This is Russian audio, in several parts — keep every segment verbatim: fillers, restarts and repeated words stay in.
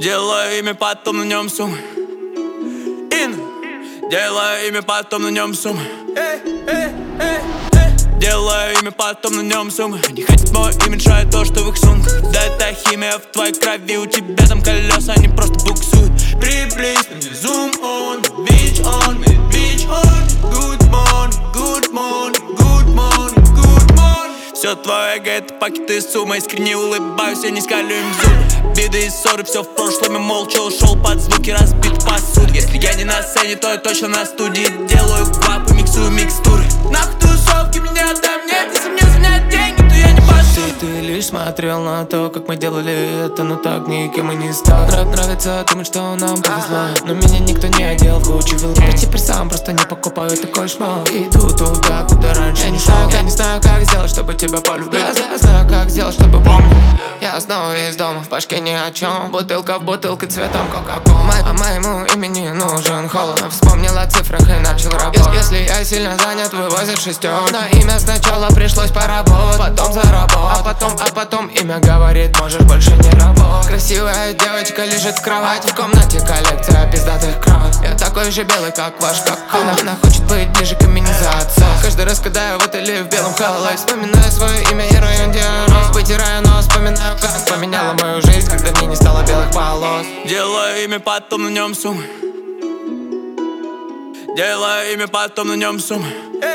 Делаю имя, потом на нем суммы. Ин. Делаю имя, потом на нем суммы. Делаю имя, потом на нем суммы. Они хотят мой имидж, а то, что в их сумках. Да это химия в твоей крови. У тебя там колеса, они просто буксуют. Приблизь на мне zoom on, bitch on me, bitch on. Good morning, good morning, good morning, good morning. Все твое эго, это пакеты с суммой. Искренне улыбаюсь, я не скалю им зубы. Беды и ссоры, все в прошлом, я молча ушел под звуки разбит посуд. Если я не на сцене, то я точно на студии. Делаю квап и миксую микстуры. Нахуй тусовки меня там нет. Если мне звонят деньги, то я не пашу. Ты, ты лишь смотрел на то, как мы делали это, но так никем и не стал. Рэп нравится, думать, что нам повезло, но меня никто не одел в кучу вилки. Я теперь сам просто не покупаю такой шмал. Иду туда, куда раньше не шел. Я не знаю, как сделать, чтобы тебя полюбить. Я знаю, как сделать, чтобы помнить. Я снова из дома, в башке ни о чем. Бутылка в бутылке цветом кока-кола. А моему имени нужен холод. Вспомнил о цифрах и начал работать. Если я сильно занят, вывозят шестерки. На имя сначала пришлось поработать, потом заработать. А потом, а потом имя говорит, можешь больше не работать. Красивая девочка лежит в кровати. В комнате коллекция пиздатых крат. Я такой же белый, как ваш кока. Она хочет быть ближе к имени за отца. Каждый раз, когда я в отеле в белом халате, вспоминаю свое имя и район, где я рос. Вытираю нос, вспоминаю, как поменяла мою жизнь, когда мне не стало белых полос. Делаю имя, потом на нем суммы. Делаю имя, потом на нем суммы.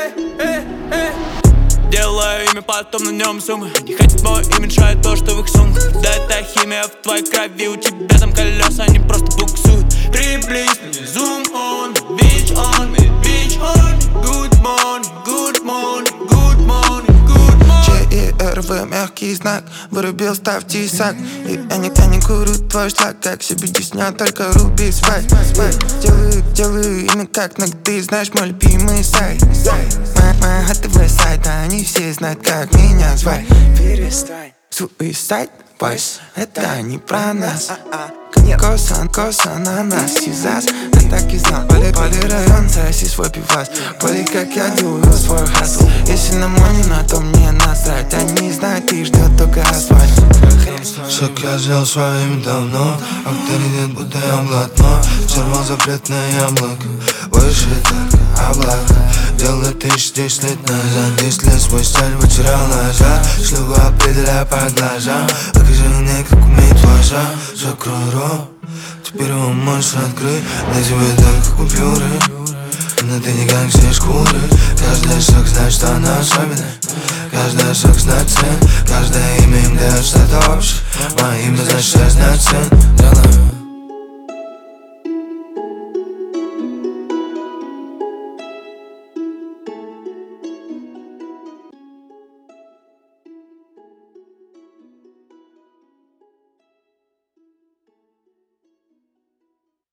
Делаю имя, потом на нем суммы. Они хотят мой имидж, а то, что в их сумках. Да это химия в твоей крови. У тебя там колеса, они просто буксуют. Приблизь на мне zoom on, bitch on me, bitch on me. Good morning, good morning, good morning, good morning. Ч и Р В, мягкий знак. Вырубил, ставь тесак. И я не, я не курю твой шлак. Как себе десня, только руби свай. Делаю, делаю имя как ногты. Знаешь мой любимый сайт. Моя ХТВ сайта, они все знают, как меня звать. Перестань. Suicide Boys, это не про нас. Коса, коса на нас, сизас. Я так и знал, поли, поли район, соси свой пивас. Поли, как я делаю свой хасл. Если на моне, на то мне насрать. Они знают, их ждет только асфальт. Шаг я взял свое имя давно. Авторитет, будто я блатно. Сорвал запретное яблоко. Выше так, облако. Дело тысяч десять лет назад. Десять лет свой стиль вытирал назад. Шлюху определяя по глазам. Покажи мне, как умеет глаза. Закрой рот, теперь его можешь открыть. На тебе только купюры, но ты не как все шкуры. Каждый шаг знает, что она особенная. Каждый шаг знает цен. Каждое имя им дает что-то общее. Мое имя значит, что я знаю цен.